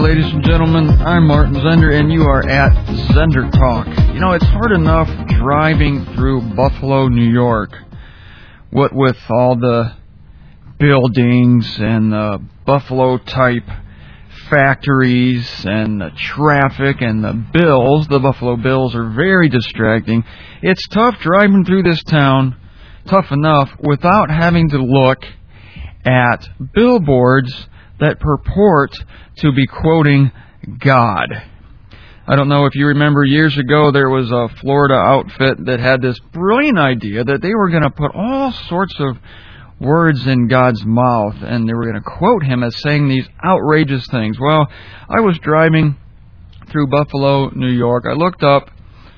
ladies and gentlemen. I'm Martin Zender, and you are at Zender Talk. You know, it's hard enough driving through Buffalo, New York, what with all the buildings and the Buffalo-type factories and the traffic and the Bills. The Buffalo Bills are very distracting. It's tough driving through this town, tough enough, without having to look at billboards that purport to be quoting God. I don't know if you remember years ago there was a Florida outfit that had this brilliant idea that they were going to put all sorts of words in God's mouth and they were going to quote Him as saying these outrageous things. Well, I was driving through Buffalo, New York. I looked up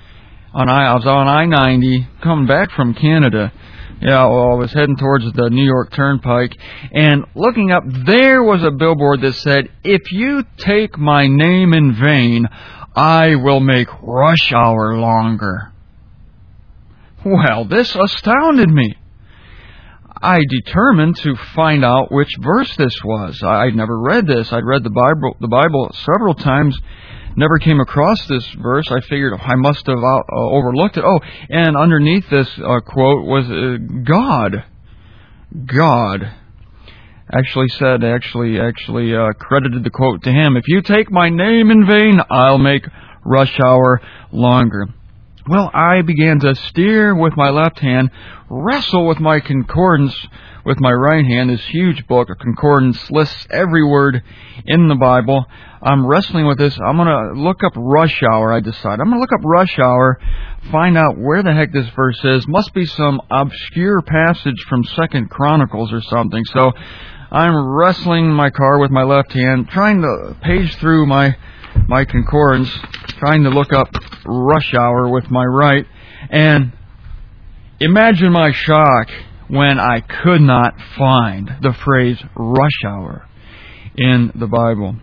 I was on I-90 coming back from Canada. I was heading towards the New York Turnpike, and looking up, there was a billboard that said, "If you take my name in vain, I will make rush hour longer." Well, this astounded me. I determined to find out which verse this was. I'd never read this. I'd read the Bible several times. Never came across this verse. I figured I must have overlooked it. Oh, and underneath this quote was God. God actually credited the quote to Him. "If you take my name in vain, I'll make rush hour longer." Well, I began to steer with my left hand, wrestle with my concordance with my right hand. This huge book of concordance lists every word in the Bible. I'm wrestling with this. I'm going to look up rush hour, I decide. I'm going to look up rush hour, find out where the heck this verse is. Must be some obscure passage from 2 Chronicles or something. So I'm wrestling my car with my left hand, trying to page through my concordance, trying to look up rush hour with my right. And imagine my shock when I could not find the phrase rush hour in the Bible.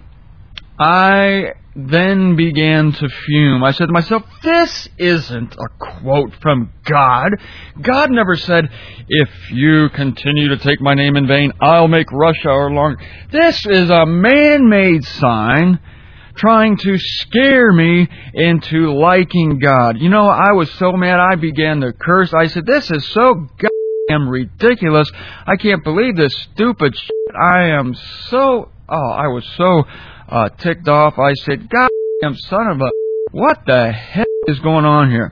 I then began to fume. I said to myself, this isn't a quote from God. God never said, "If you continue to take my name in vain, I'll make rush hour longer." This is a man-made sign trying to scare me into liking God. You know, I was so mad I began to curse. I said, this is so goddamn ridiculous. I can't believe this stupid shit. I was so ticked off. I said, "Goddamn son of a... what the heck is going on here?"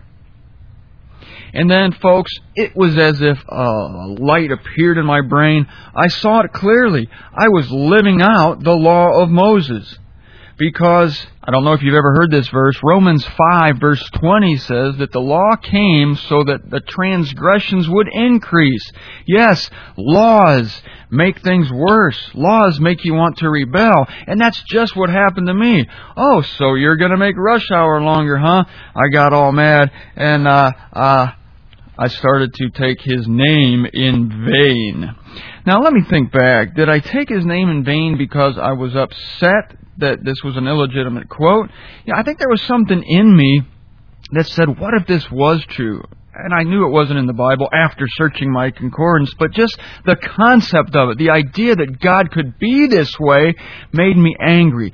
And then, folks, it was as if a light appeared in my brain. I saw it clearly. I was living out the law of Moses. Because, I don't know if you've ever heard this verse, Romans 5 verse 20 says that the law came so that the transgressions would increase. Yes, laws make things worse. Laws make you want to rebel. And that's just what happened to me. "Oh, so you're going to make rush hour longer, huh?" I got all mad and I started to take His name in vain. Now let me think back. Did I take His name in vain because I was upset that this was an illegitimate quote? I think there was something in me that said, what if this was true? And I knew it wasn't in the Bible after searching my concordance, but just the concept of it, the idea that God could be this way, made me angry.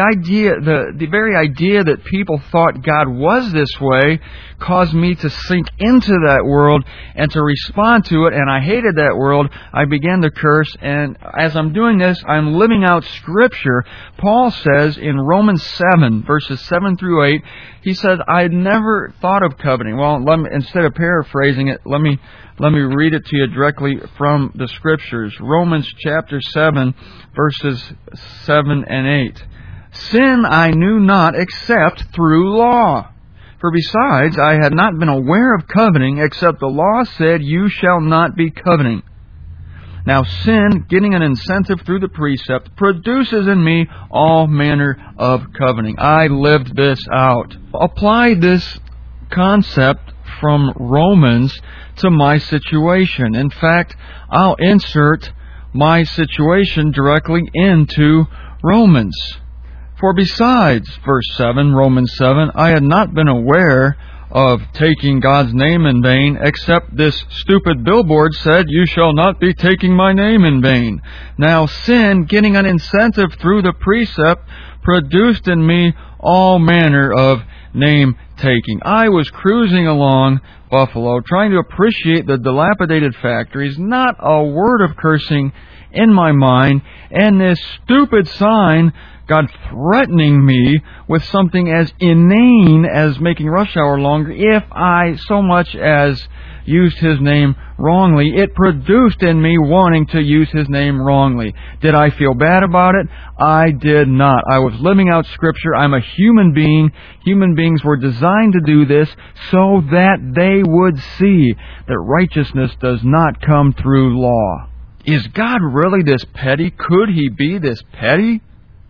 The very idea that people thought God was this way caused me to sink into that world and to respond to it, and I hated that world. I began to curse, and as I'm doing this, I'm living out Scripture. Paul says in Romans 7, verses 7 through 8, he says, "I had never thought of coveting." Well, instead of paraphrasing it, let me read it to you directly from the Scriptures. Romans chapter 7, verses 7 and 8. "Sin I knew not except through law. For besides, I had not been aware of coveting, except the law said, 'You shall not be coveting.' Now sin, getting an incentive through the precept, produces in me all manner of coveting." I lived this out. Apply this concept from Romans to my situation. In fact, I'll insert my situation directly into Romans. "For besides," verse 7, Romans 7, "I had not been aware of taking God's name in vain, except this stupid billboard said, 'You shall not be taking my name in vain.' Now sin, getting an incentive through the precept, produced in me all manner of name-taking. I was cruising along Buffalo, trying to appreciate the dilapidated factories, not a word of cursing in my mind, and this stupid sign, God threatening me with something as inane as making rush hour longer if I so much as used His name wrongly. It produced in me wanting to use His name wrongly. Did I feel bad about it? I did not. I was living out Scripture. I'm a human being. Human beings were designed to do this so that they would see that righteousness does not come through law. Is God really this petty? Could He be this petty?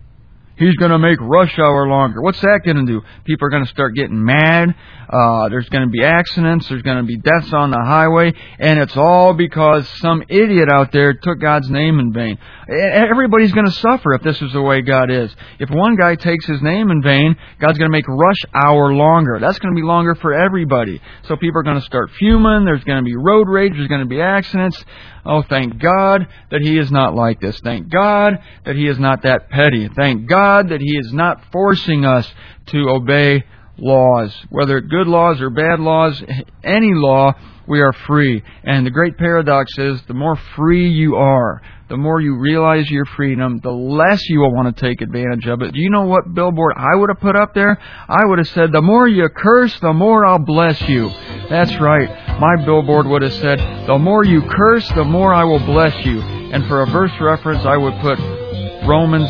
He's going to make rush hour longer. What's that going to do? People are going to start getting mad. There's going to be accidents. There's going to be deaths on the highway. And it's all because some idiot out there took God's name in vain. Everybody's going to suffer if this is the way God is. If one guy takes His name in vain, God's going to make rush hour longer. That's going to be longer for everybody. So people are going to start fuming. There's going to be road rage. There's going to be accidents. Oh, thank God that He is not like this. Thank God that He is not that petty. Thank God that He is not forcing us to obey laws. Whether good laws or bad laws, any law, we are free. And the great paradox is, the more free you are, the more you realize your freedom, the less you will want to take advantage of it. Do you know what billboard I would have put up there? I would have said, the more you curse, the more I'll bless you. That's right. My billboard would have said, the more you curse, the more I will bless you. And for a verse reference, I would put Romans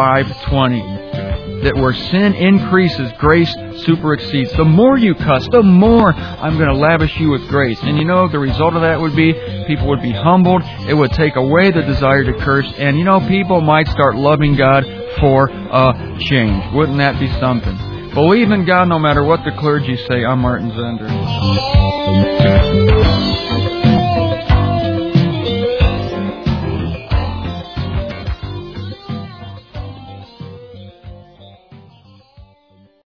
5:20. That where sin increases, grace super exceeds. The more you cuss, the more I'm going to lavish you with grace. And you know, the result of that would be, people would be humbled. It would take away the desire to curse. And you know, people might start loving God for a change. Wouldn't that be something? Believe in God no matter what the clergy say. I'm Martin Zender.